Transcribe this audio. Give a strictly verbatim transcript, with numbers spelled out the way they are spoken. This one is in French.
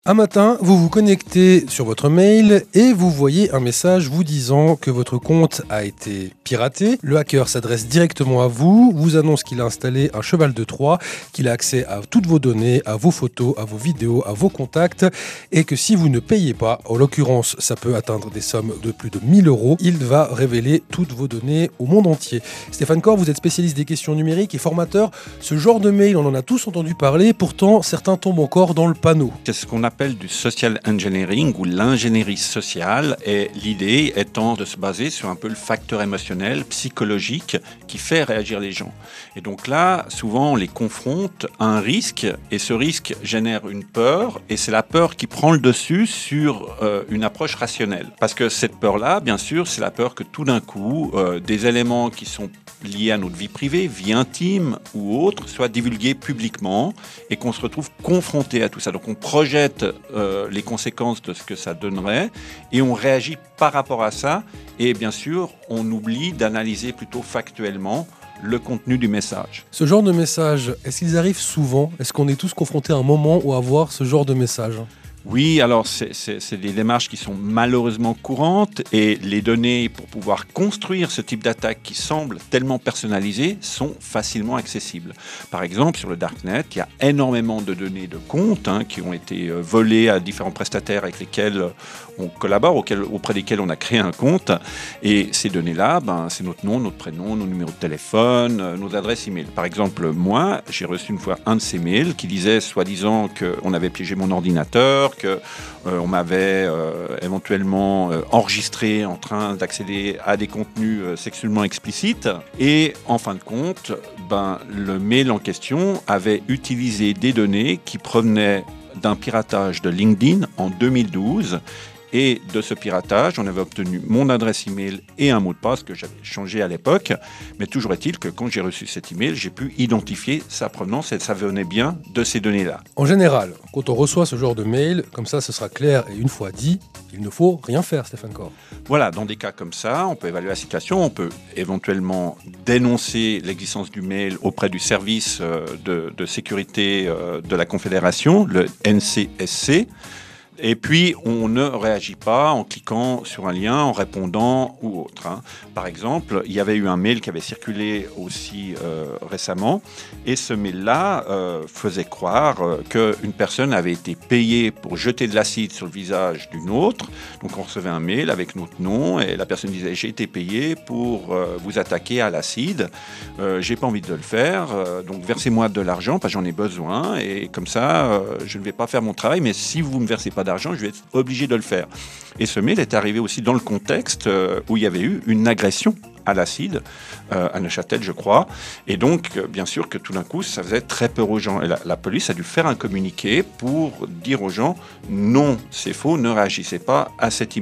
Un matin, vous vous connectez sur votre mail et vous voyez un message vous disant que votre compte a été piraté. Le hacker s'adresse directement à vous, vous annonce qu'il a installé un cheval de Troie, qu'il a accès à toutes vos données, à vos photos, à vos vidéos, à vos contacts et que si vous ne payez pas, en l'occurrence ça peut atteindre des sommes de plus de mille euros, il va révéler toutes vos données au monde entier. Stéphane Corr, vous êtes spécialiste des questions numériques et formateur. Ce genre de mail, on en a tous entendu parler, pourtant certains tombent encore dans le panneau. C'est ce qu'on appelle du social engineering ou l'ingénierie sociale, et l'idée étant de se baser sur un peu le facteur émotionnel, psychologique qui fait réagir les gens. Et donc là, souvent on les confronte à un risque et ce risque génère une peur et c'est la peur qui prend le dessus sur euh, une approche rationnelle. Parce que cette peur-là, bien sûr, c'est la peur que tout d'un coup, euh, des éléments qui sont liés à notre vie privée, vie intime ou autre, soient divulgués publiquement et qu'on se retrouve confronté à tout ça. Donc on projette euh, les conséquences de ce que ça donnerait et on réagit par rapport à ça et bien sûr on oublie d'analyser plutôt factuellement le contenu du message. Ce genre de message, est-ce qu'ils arrivent souvent? Est-ce qu'on est tous confrontés à un moment où avoir ce genre de message? Oui, alors c'est, c'est, c'est des démarches qui sont malheureusement courantes et les données pour pouvoir construire ce type d'attaque qui semble tellement personnalisées sont facilement accessibles. Par exemple, sur le Darknet, il y a énormément de données de comptes hein, qui ont été euh, volées à différents prestataires avec lesquels on collabore, auquel, auprès desquels on a créé un compte. Et ces données-là, ben, c'est notre nom, notre prénom, nos numéros de téléphone, euh, nos adresses e-mail. Par exemple, moi, j'ai reçu une fois un de ces mails qui disait soi-disant qu'on avait piégé mon ordinateur, qu'on euh, m'avait euh, éventuellement euh, enregistré en train d'accéder à des contenus euh, sexuellement explicites. Et en fin de compte, ben, le mail en question avait utilisé des données qui provenaient d'un piratage de LinkedIn en deux mille douze. Et de ce piratage, on avait obtenu mon adresse email et un mot de passe que j'avais changé à l'époque. Mais toujours est-il que quand j'ai reçu cet email, j'ai pu identifier sa provenance et ça venait bien de ces données-là. En général, quand on reçoit ce genre de mail, comme ça ce sera clair et une fois dit, il ne faut rien faire, Stéphane Corr. Voilà, dans des cas comme ça, on peut évaluer la situation, on peut éventuellement dénoncer l'existence du mail auprès du service de, de sécurité de la Confédération, le N C S C. Et puis, on ne réagit pas en cliquant sur un lien, en répondant ou autre. Hein. Par exemple, il y avait eu un mail qui avait circulé aussi euh, récemment, et ce mail-là euh, faisait croire euh, qu'une personne avait été payée pour jeter de l'acide sur le visage d'une autre. Donc, on recevait un mail avec notre nom, et la personne disait « J'ai été payé pour euh, vous attaquer à l'acide, euh, j'ai pas envie de le faire, euh, donc versez-moi de l'argent, parce que j'en ai besoin, et comme ça, euh, je ne vais pas faire mon travail, mais si vous ne me versez pas d'argent, je vais être obligé de le faire. » Et ce mail est arrivé aussi dans le contexte où il y avait eu une agression à l'acide, euh, à Neuchâtel, je crois. Et donc, bien sûr que tout d'un coup, ça faisait très peur aux gens. Et la, la police a dû faire un communiqué pour dire aux gens « Non, c'est faux, ne réagissez pas à cet email. »